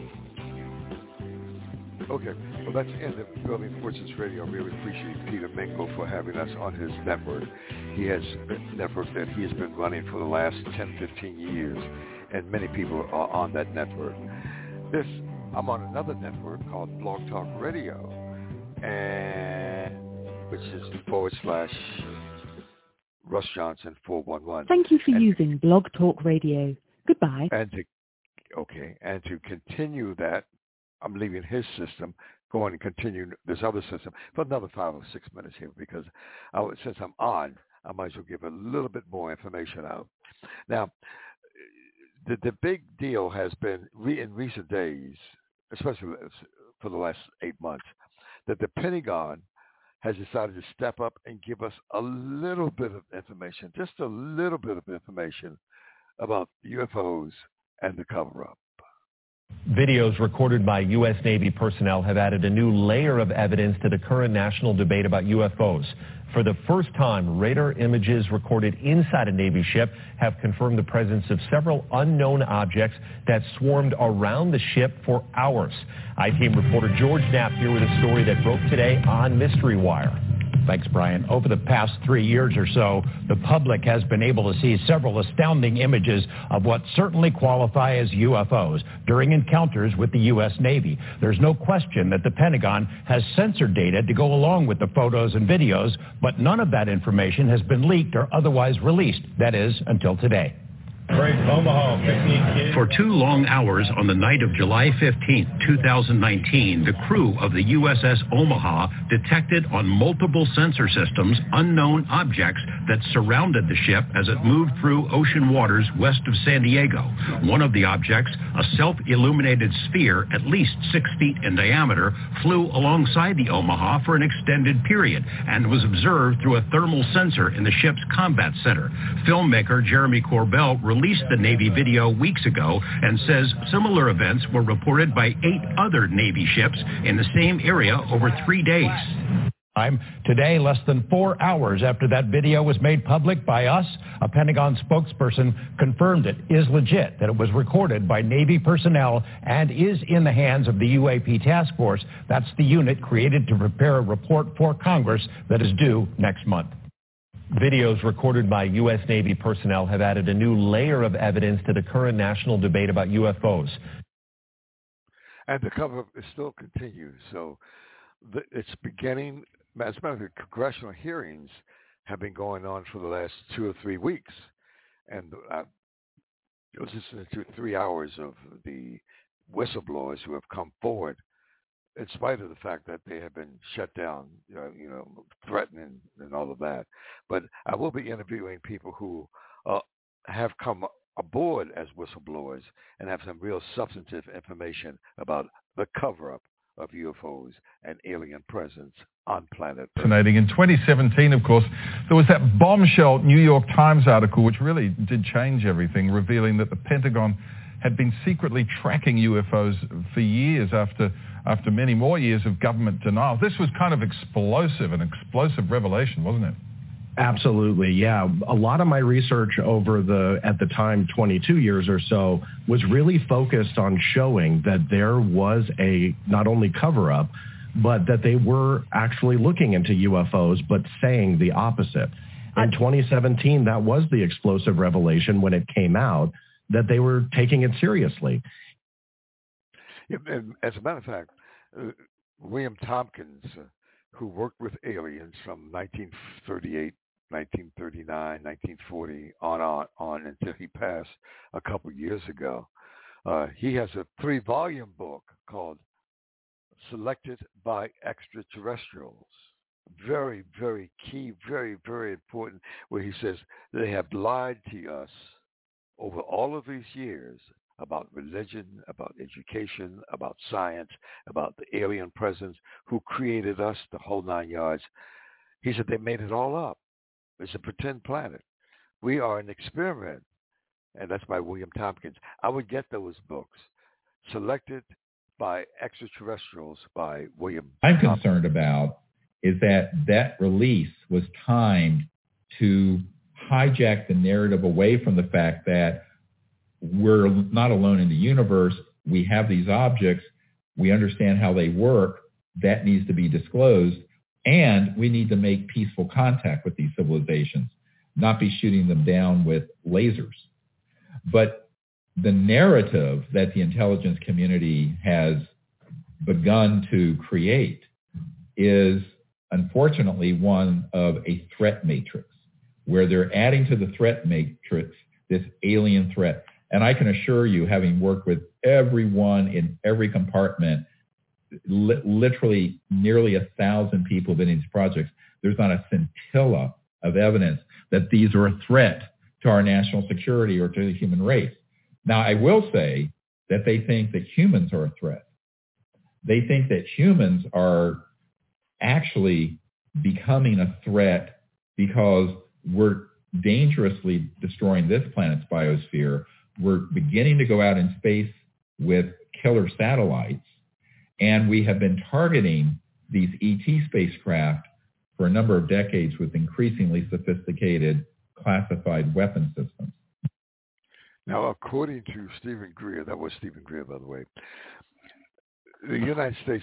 Okay. Well, that's the end of Building Fortunes Radio. I really appreciate Peter Mingle for having us on his network. He has a network that he has been running for the last ten, fifteen years, and many people are on that network. This, I'm on another network called Blog Talk Radio, and which is forward slash Russ Johnson four one one. Thank you for and, using Blog Talk Radio. Goodbye. And to, okay, and to continue that, I'm leaving his system, going and continue this other system for another five or six minutes here because I, since I'm on, I might as well give a little bit more information out. Now, the, the big deal has been re, in recent days, especially for the last eight months, that the Pentagon has decided to step up and give us a little bit of information, just a little bit of information about U F Os and the cover-up. Videos recorded by U S Navy personnel have added a new layer of evidence to the current national debate about U F Os. For the first time, radar images recorded inside a Navy ship have confirmed the presence of several unknown objects that swarmed around the ship for hours. I-Team reporter George Knapp here with a story that broke today on Mystery Wire. Thanks, Brian. Over the past three years or so, the public has been able to see several astounding images of what certainly qualify as U F Os during encounters with the U S Navy. There's no question that the Pentagon has censored data to go along with the photos and videos, but none of that information has been leaked or otherwise released. That is, until today. Great, Omaha, fifteen kids. For two long hours on the night of July fifteenth, two thousand nineteen, the crew of the U S S Omaha detected on multiple sensor systems unknown objects that surrounded the ship as it moved through ocean waters west of San Diego. One of the objects, a self-illuminated sphere at least six feet in diameter, flew alongside the Omaha for an extended period and was observed through a thermal sensor in the ship's combat center. Filmmaker Jeremy Corbell released the Navy video weeks ago and says similar events were reported by eight other Navy ships in the same area over three days. Today, less than four hours after that video was made public by us, a Pentagon spokesperson confirmed it is legit, that it was recorded by Navy personnel and is in the hands of the U A P Task Force. That's the unit created to prepare a report for Congress that is due next month. Videos recorded by U S Navy personnel have added a new layer of evidence to the current national debate about U F Os. And the cover-up still continues. So the, it's beginning. As a matter of fact, congressional hearings have been going on for the last two or three weeks. And I was listening to three hours of the whistleblowers who have come forward, in spite of the fact that they have been shut down, you know, you know, threatening and all of that. But I will be interviewing people who uh, have come aboard as whistleblowers and have some real substantive information about the cover-up of U F Os and alien presence on planet Earth. Fascinating. In twenty seventeen, of course, there was that bombshell New York Times article, which really did change everything, revealing that the Pentagon had been secretly tracking U F Os for years after after many more years of government denial. This was kind of explosive, an explosive revelation, wasn't it? Absolutely, yeah. A lot of my research over the, at the time, twenty-two years or so, was really focused on showing that there was a not only cover-up, but that they were actually looking into U F Os, but saying the opposite. In twenty seventeen, that was the explosive revelation when it came out, that they were taking it seriously. Yeah, as a matter of fact, uh, William Tompkins, uh, who worked with aliens from nineteen thirty-eight, nineteen thirty-nine, nineteen forty, on on, on until he passed a couple years ago, uh, he has a three-volume book called Selected by Extraterrestrials. Very, very key, very, very important, where he says they have lied to us over all of these years about religion, about education, about science, about the alien presence, who created us, the whole nine yards. He said they made it all up. It's a pretend planet. We are an experiment. And that's by William Tompkins. I would get those books. Selected by Extraterrestrials by William I'm Tompkins. concerned about is that that release was timed to hijack the narrative away from the fact that we're not alone in the universe. We have these objects. We understand how they work. That needs to be disclosed. And we need to make peaceful contact with these civilizations, not be shooting them down with lasers. But the narrative that the intelligence community has begun to create is unfortunately one of a threat matrix, where they're adding to the threat matrix this alien threat. And I can assure you, having worked with everyone in every compartment, li- literally nearly a thousand people in these projects, there's not a scintilla of evidence that these are a threat to our national security or to the human race. Now, I will say that they think that humans are a threat. They think that humans are actually becoming a threat because we're dangerously destroying this planet's biosphere. We're beginning to go out in space with killer satellites, and we have been targeting these E T spacecraft for a number of decades with increasingly sophisticated classified weapon systems. Now, according to Stephen Greer, that was Stephen Greer, by the way, the United States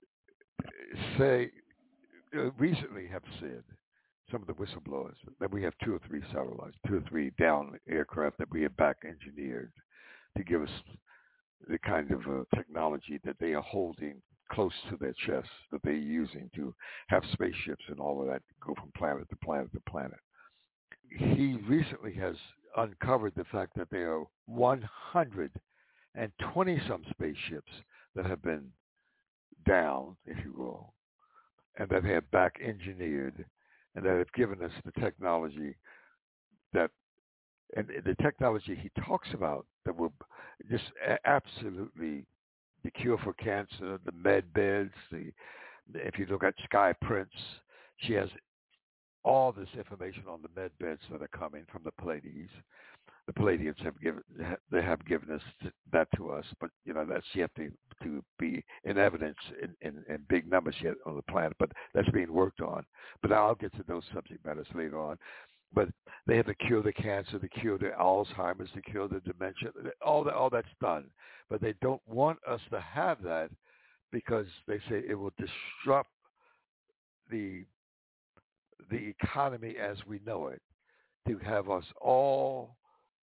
say uh, recently have said, some of the whistleblowers, that we have two or three satellites, two or three down aircraft that we have back engineered to give us the kind of uh, technology that they are holding close to their chests, that they're using to have spaceships and all of that go from planet to planet to planet. He recently has uncovered the fact that there are one hundred twenty some spaceships that have been down, if you will, and that have back engineered, and that have given us the technology that, and the technology he talks about that will just absolutely the cure for cancer, the med beds, the if you look at Sky Prince, she has all this information on the med beds that are coming from the Pleiades. The Pleiadians have given they have given us that to us, but you know that's yet to to be in evidence in, in, in big numbers yet on the planet. But that's being worked on. But I'll get to those subject matters later on. But they have to cure the cancer, to cure the Alzheimer's, to cure the dementia. All that all that's done, but they don't want us to have that because they say it will disrupt the the economy as we know it. To have us all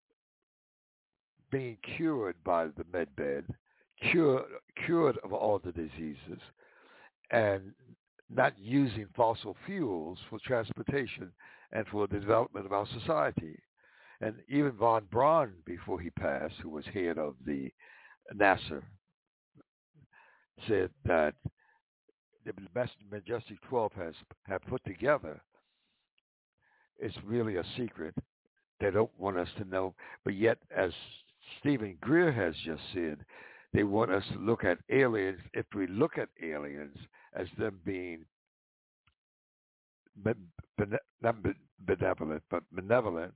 being cured by the med bed, cured, cured of all the diseases, and not using fossil fuels for transportation and for the development of our society. And even von Braun, before he passed, who was head of the NASA, said that the Majestic twelve has have put together is really a secret. They don't want us to know, but yet, as Stephen Greer has just said, they want us to look at aliens. If we look at aliens as them being be, bene, not benevolent, but benevolent,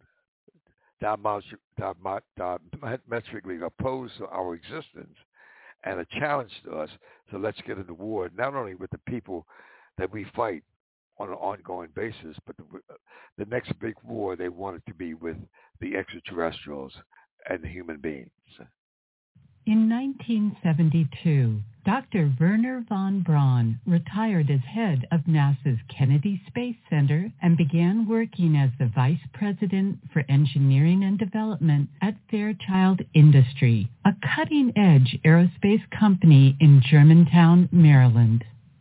diametrically opposed to our existence and a challenge to us, so let's get into war, not only with the people that we fight on an ongoing basis, but the, the next big war, they want it to be with the extraterrestrials and the human beings. In nineteen seventy-two, Doctor Wernher von Braun retired as head of NASA's Kennedy Space Center and began working as the Vice President for Engineering and Development at Fairchild Industry, a cutting-edge aerospace company in Germantown, Maryland.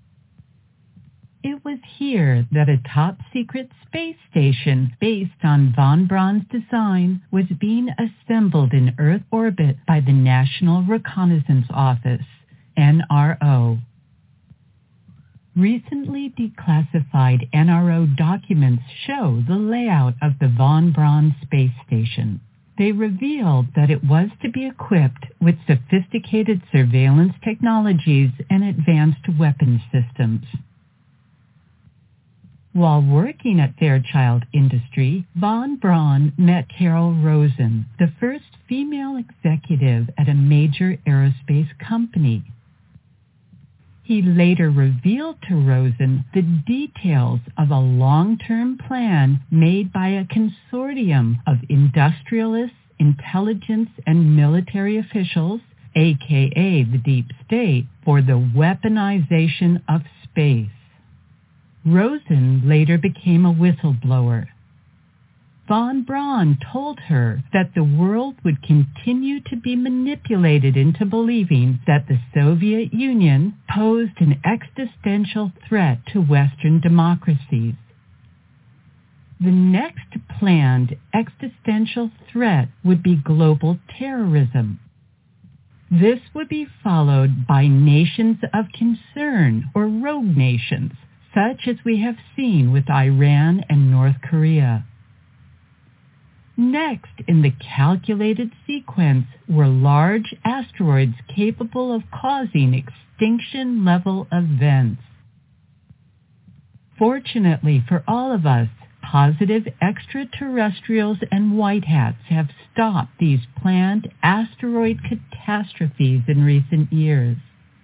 It was here that a top-secret space station based on von Braun's design was being assembled in Earth orbit by the National Reconnaissance Office, N R O. Recently declassified N R O documents show the layout of the von Braun space station. They revealed that it was to be equipped with sophisticated surveillance technologies and advanced weapons systems. While working at Fairchild Industry, von Braun met Carol Rosen, the first female executive at a major aerospace company. He later revealed to Rosen the details of a long-term plan made by a consortium of industrialists, intelligence, and military officials, aka the Deep State, for the weaponization of space. Rosen later became a whistleblower. Von Braun told her that the world would continue to be manipulated into believing that the Soviet Union posed an existential threat to Western democracies. The next planned existential threat would be global terrorism. This would be followed by nations of concern, or rogue nations, such as we have seen with Iran and North Korea. Next in the calculated sequence were large asteroids capable of causing extinction-level events. Fortunately for all of us, positive extraterrestrials and white hats have stopped these planned asteroid catastrophes in recent years.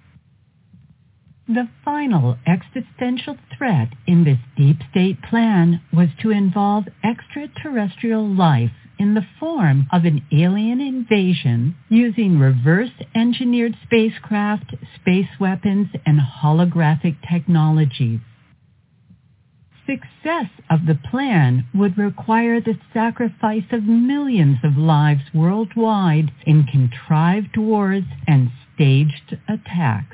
The final existential threat in this deep state plan was to involve extraterrestrial life in the form of an alien invasion using reverse-engineered spacecraft, space weapons, and holographic technologies. Success of the plan would require the sacrifice of millions of lives worldwide in contrived wars and staged attacks.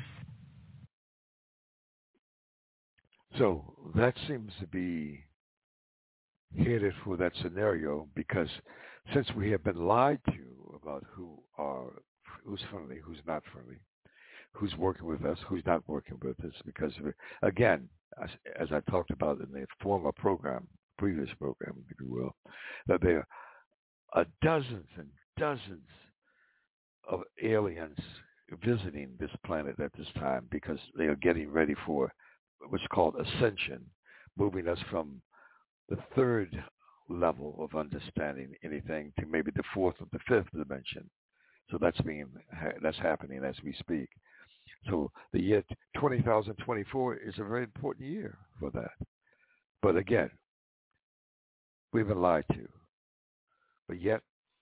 So that seems to be headed for that scenario because since we have been lied to about who are, who's friendly, who's not friendly, who's working with us, who's not working with us, because, again, as, as I talked about in the former program, previous program, if you will, that there are dozens and dozens of aliens visiting this planet at this time because they are getting ready for what's called ascension, moving us from the third level of understanding anything to maybe the fourth or the fifth dimension. So that's being that's happening as we speak. So the year twenty twenty-four is a very important year for that. But again, we've been lied to. But yet,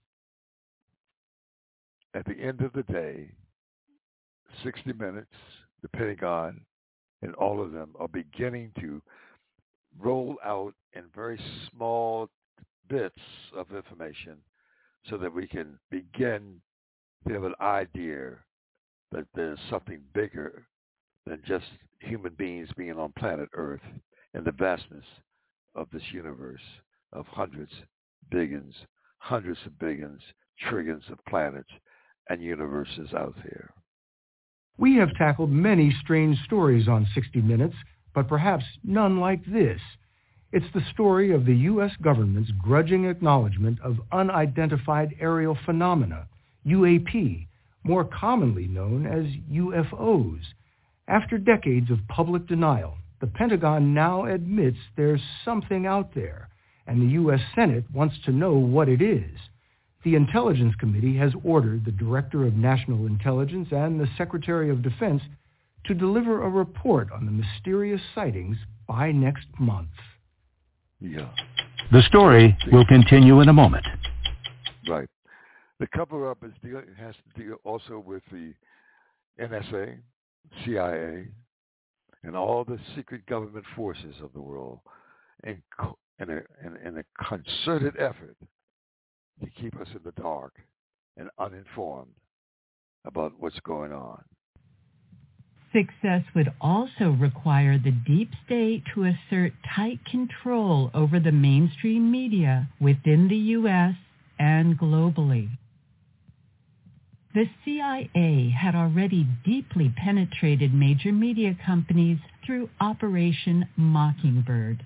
at the end of the day, sixty minutes, the Pentagon, and all of them are beginning to roll out in very small bits of information so that we can begin to have an idea that there's something bigger than just human beings being on planet Earth and the vastness of this universe of hundreds, billions, hundreds of billions, trillions of planets and universes out there. We have tackled many strange stories on sixty minutes, but perhaps none like this. It's the story of the U S government's grudging acknowledgement of unidentified aerial phenomena, U A P, more commonly known as U F Os. After decades of public denial, the Pentagon now admits there's something out there, and the U S Senate wants to know what it is. The Intelligence Committee has ordered the Director of National Intelligence and the Secretary of Defense to deliver a report on the mysterious sightings by next month. Yeah. The story will continue in a moment. Right. The cover-up is deal, has to deal also with the N S A, C I A, and all the secret government forces of the world in, in, a, in, in a concerted effort to keep us in the dark and uninformed about what's going on. Success would also require the deep state to assert tight control over the mainstream media within the U S and globally. The C I A had already deeply penetrated major media companies through Operation Mockingbird.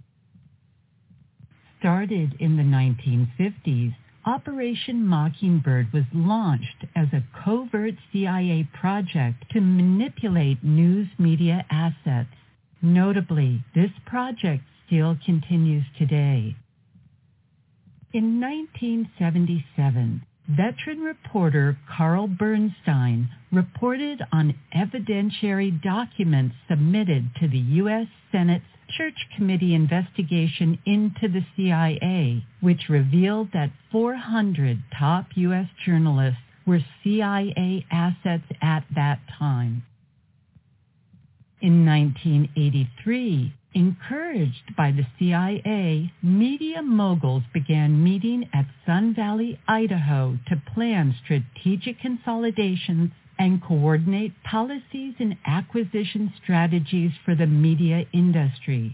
Started in the nineteen fifties, Operation Mockingbird was launched as a covert C I A project to manipulate news media assets. Notably, this project still continues today. In nineteen seventy-seven, veteran reporter Carl Bernstein reported on evidentiary documents submitted to the U S Senate's Church Committee investigation into the C I A, which revealed that four hundred top U S journalists were C I A assets at that time. In nineteen eighty-three, encouraged by the C I A, media moguls began meeting at Sun Valley, Idaho to plan strategic consolidations and coordinate policies and acquisition strategies for the media industry.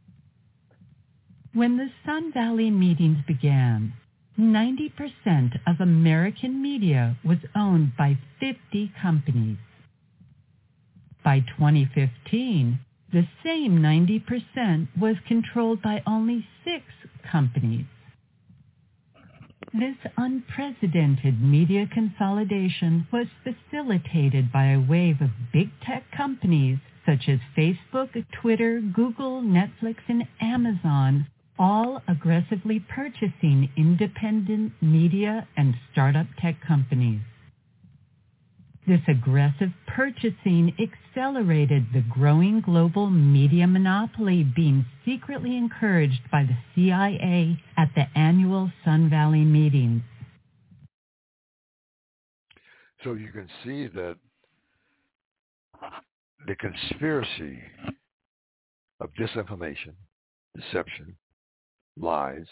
When the Sun Valley meetings began, ninety percent of American media was owned by fifty companies. By twenty fifteen, the same ninety percent was controlled by only six companies. This unprecedented media consolidation was facilitated by a wave of big tech companies such as Facebook, Twitter, Google, Netflix, and Amazon, all aggressively purchasing independent media and startup tech companies. This aggressive purchasing accelerated the growing global media monopoly being secretly encouraged by the C I A at the annual Sun Valley meetings. So you can see that the conspiracy of disinformation, deception, lies,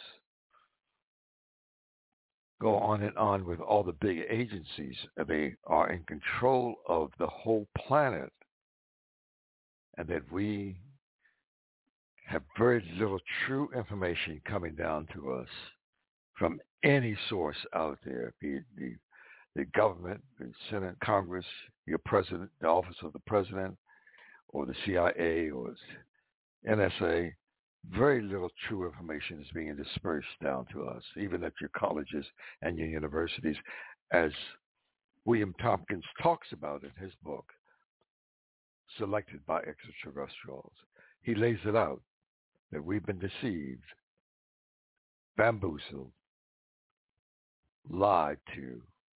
go on and on with all the big agencies. They are in control of the whole planet, and that we have very little true information coming down to us from any source out there, be it the, the government, the Senate, Congress, your president, the office of the president, or the C I A, or N S A. Very little true information is being dispersed down to us, even at your colleges and your universities, as William Tompkins talks about in his book, Selected by Extraterrestrials. He lays it out that we've been deceived, bamboozled, lied to,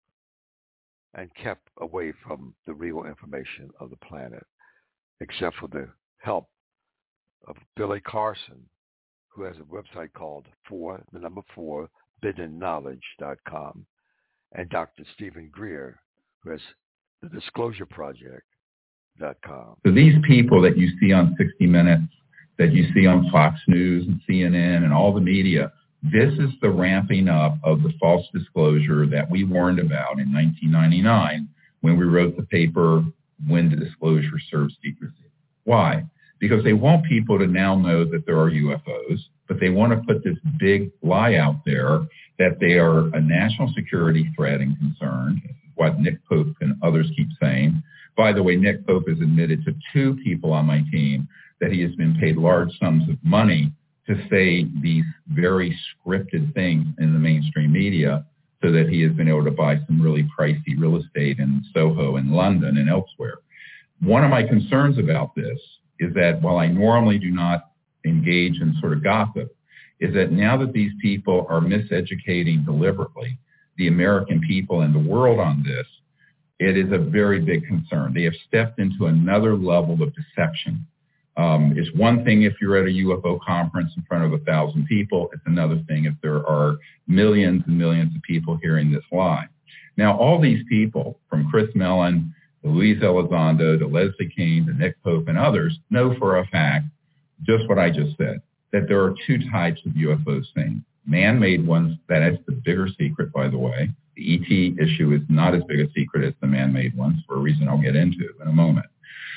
and kept away from the real information of the planet, except for the help of Billy Carson, who has a website called four, the number four, bidden knowledge dot com, and Doctor Stephen Greer, who has the disclosure project dot com. So these people that you see on sixty minutes, that you see on Fox News and C N N and all the media, this is the ramping up of the false disclosure that we warned about in nineteen ninety-nine when we wrote the paper, When the Disclosure Serves Secrecy. Why? Because they want people to now know that there are U F Os, but they want to put this big lie out there that they are a national security threat and concern, what Nick Pope and others keep saying. By the way, Nick Pope has admitted to two people on my team that he has been paid large sums of money to say these very scripted things in the mainstream media so that he has been able to buy some really pricey real estate in Soho and London and elsewhere. One of my concerns about this is that while I normally do not engage in sort of gossip, is that now that these people are miseducating deliberately the American people and the world on this, it is a very big concern. They have stepped into another level of deception. Um, it's one thing if you're at a U F O conference in front of a thousand people. It's another thing if there are millions and millions of people hearing this lie. Now, all these people, from Chris Mellon, to Luis Elizondo, to Leslie Kean, to Nick Pope, and others, know for a fact just what I just said, that there are two types of U F Os seen. Man-made ones, that is the bigger secret, by the way. The E T issue is not as big a secret as the man-made ones, for a reason I'll get into in a moment.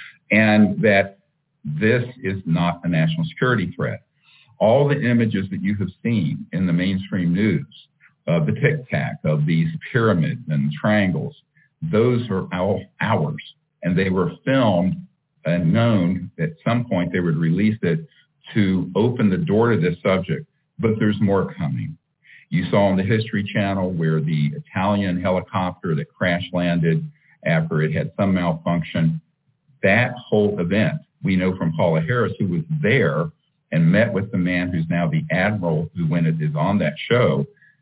And that this is not a national security threat. All the images that you have seen in the mainstream news, uh, the tic-tac of these pyramids and triangles, those are all ours. And they were filmed and known at some point they would release it to open the door to this subject. But there's more coming. You saw on the History Channel where the Italian helicopter that crash landed after it had some malfunction, that whole event, we know from Paula Harris, who was there and met with the man who's now the admiral who when it is on that show,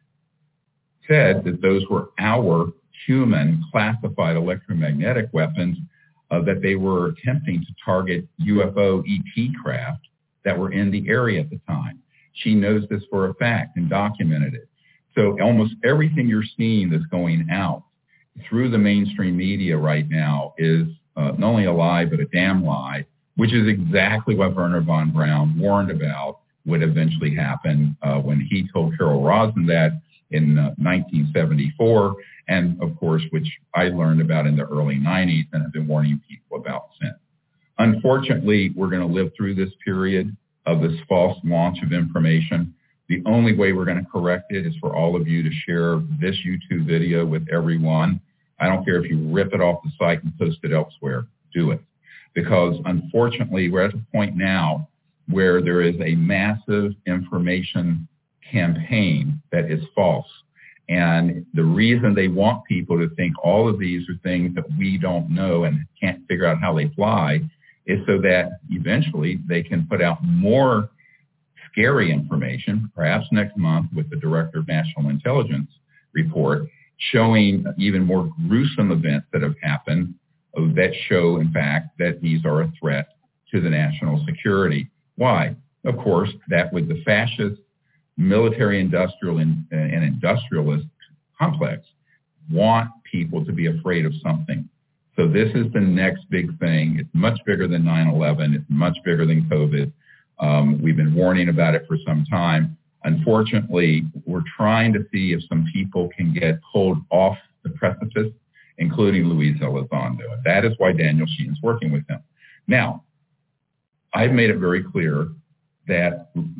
said that those were our human classified electromagnetic weapons uh, that they were attempting to target U F O E T craft that were in the area at the time. She knows this for a fact and documented it. So almost everything you're seeing that's going out through the mainstream media right now is uh, not only a lie, but a damn lie, which is exactly what Werner von Braun warned about would eventually happen uh, when he told Carol Rosin that in uh, nineteen seventy-four, and of course, which I learned about in the early nineties and have been warning people about since. Unfortunately, we're going to live through this period of this false launch of information. The only way we're going to correct it is for all of you to share this YouTube video with everyone. I don't care if you rip it off the site and post it elsewhere. Do it. Because unfortunately, we're at a point now where there is a massive information campaign that is false. And the reason they want people to think all of these are things that we don't know and can't figure out how they fly is so that eventually they can put out more scary information, perhaps next month with the Director of National Intelligence report, showing even more gruesome events that have happened that show, in fact, that these are a threat to the national security. Why? Of course, that with the fascist, military, industrial, and, and industrialist complex want people to be afraid of something. So this is the next big thing. It's much bigger than nine eleven. It's much bigger than COVID. Um, we've been warning about it for some time. Unfortunately, we're trying to see if some people can get pulled off the precipice, including Luis Elizondo. And that is why Daniel Sheen is working with him. Now, I've made it very clear that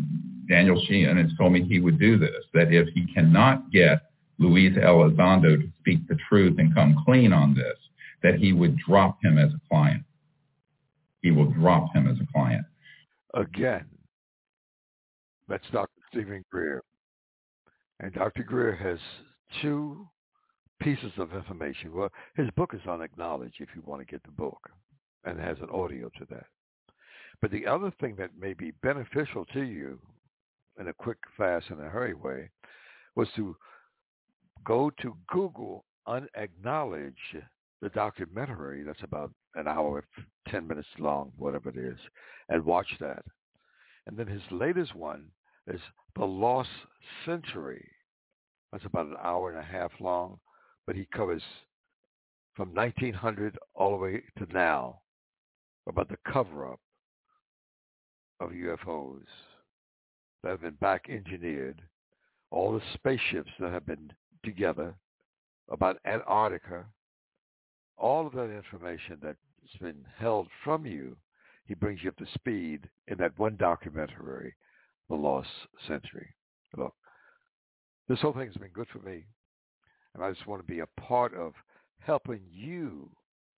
Daniel Sheehan has told me he would do this, that if he cannot get Luis Elizondo to speak the truth and come clean on this, that he would drop him as a client. He will drop him as a client. Again, that's Doctor Stephen Greer. And Doctor Greer has two pieces of information. Well, his book is unacknowledged if you want to get the book, and it has an audio to that. But the other thing that may be beneficial to you in a quick, fast, and a hurry way was to go to Google Unacknowledged, the documentary that's about an hour, ten minutes long, whatever it is, and watch that. And then his latest one is The Lost Century. That's about an hour and a half long, but he covers from nineteen hundred all the way to now about the cover-up of U F Os that have been back engineered, all the spaceships that have been together, about Antarctica, all of that information that's been held from you, he brings you up to speed in that one documentary, The Lost Century. Look, this whole thing has been good for me, and I just want to be a part of helping you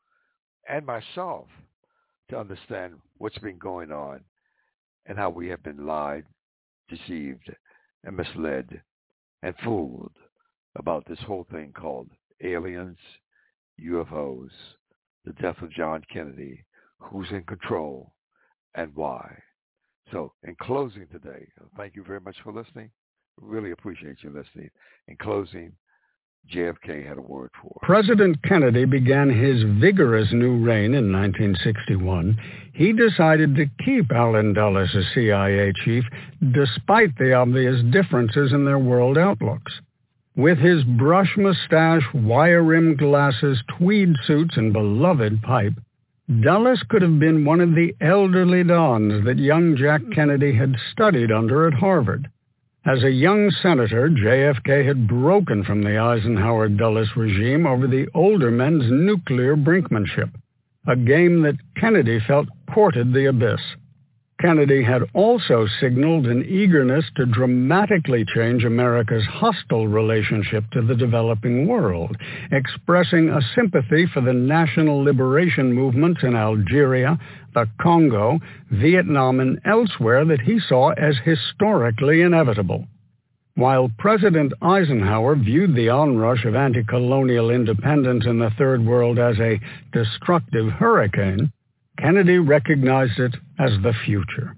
and myself to understand what's been going on and how we have been lied, deceived, and misled and fooled about this whole thing called aliens, U F Os, the death of John Kennedy, who's in control, and why. So in closing today, thank you very much for listening. Really appreciate you listening. In closing, J F K had a word for us. President Kennedy began his vigorous new reign in nineteen sixty-one. He decided to keep Allen Dulles as C I A chief, despite the obvious differences in their world outlooks. With his brush mustache, wire-rimmed glasses, tweed suits, and beloved pipe, Dulles could have been one of the elderly dons that young Jack Kennedy had studied under at Harvard. As a young senator, J F K had broken from the Eisenhower-Dulles regime over the older men's nuclear brinkmanship, a game that Kennedy felt courted the abyss. Kennedy had also signaled an eagerness to dramatically change America's hostile relationship to the developing world, expressing a sympathy for the national liberation movements in Algeria, the Congo, Vietnam, and elsewhere that he saw as historically inevitable. While President Eisenhower viewed the onrush of anti-colonial independence in the Third World as a destructive hurricane, Kennedy recognized it as the future.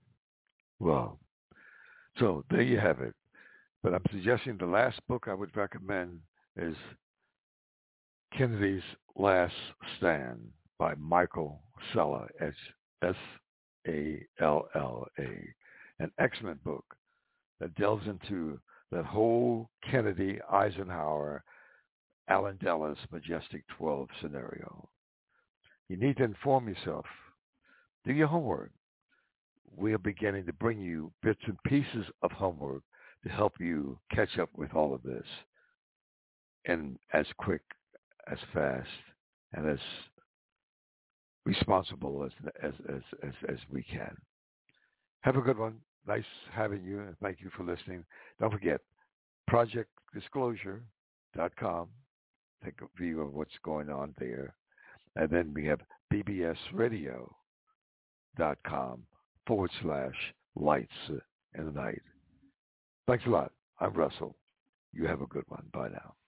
Well, so there you have it. But I'm suggesting the last book I would recommend is Kennedy's Last Stand by Michael Salla, S A L L A, an excellent book that delves into that whole Kennedy, Eisenhower, Allen Dulles Majestic twelve scenario. You need to inform yourself. Do your homework. We are beginning to bring you bits and pieces of homework to help you catch up with all of this, and as quick, as fast, and as responsible as as as as, as we can. Have a good one. Nice having you, and thank you for listening. Don't forget, project disclosure dot com. Take a view of what's going on there. And then we have b b s radio dot com forward slash lights in the night. Thanks a lot. I'm Russell. You have a good one. Bye now.